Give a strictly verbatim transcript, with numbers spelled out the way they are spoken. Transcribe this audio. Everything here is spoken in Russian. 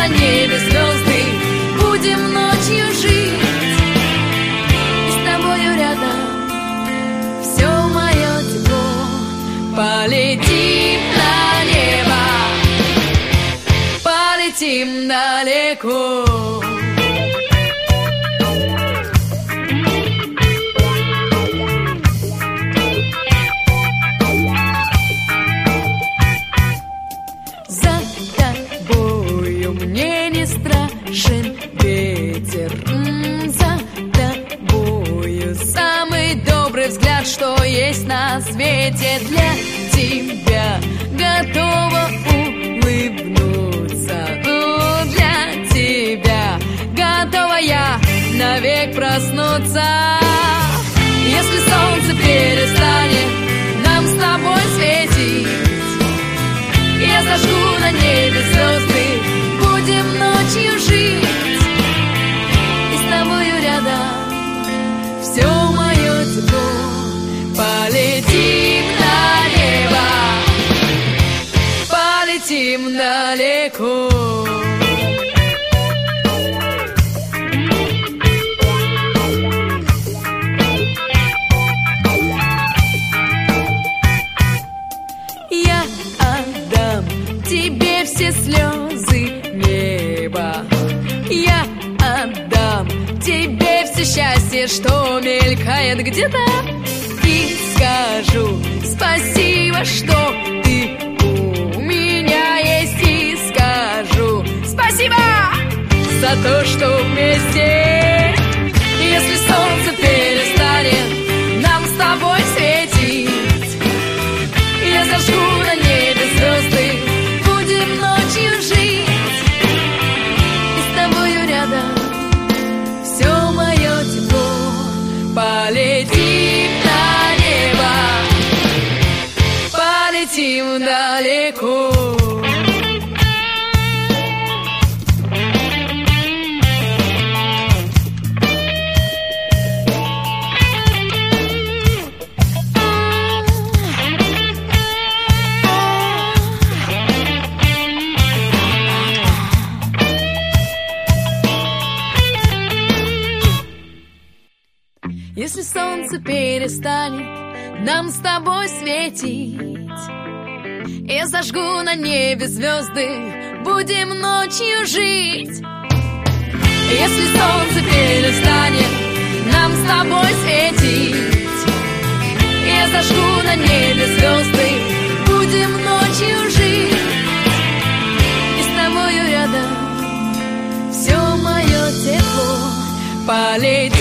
на небе звезды, будем ночью жить. И с тобою рядом все мое тепло. Полетим на небо, полетим далеко. Мне не страшен ветер, за тобою самый добрый взгляд, что есть на свете. Для тебя готова улыбнуться, ну, для тебя готова я навек проснуться. Если солнце перестанет нам с тобой светить, я зажгу на небе звезды, будем ночью жить. И с тобою рядом все мое тепло. Полетим на небо, полетим далеко. Я отдам тебе все слезы неба, я отдам тебе все счастье, что мелькает где-то. И скажу спасибо, что ты у меня есть. И скажу спасибо за то, что вместе. Если солнце перестанет нам с тобой светить, я зажгу на небе звезды, будем ночью жить. И с тобою рядом все мое тепло. Полетим на небо, полетим далеко. Если солнце перестанет нам с тобой светить, я зажгу на небе звезды, будем ночью жить. Если солнце перестанет нам с тобой светить, я зажгу на небе звезды, будем ночью жить. И с тобою рядом все мое тепло. Полетим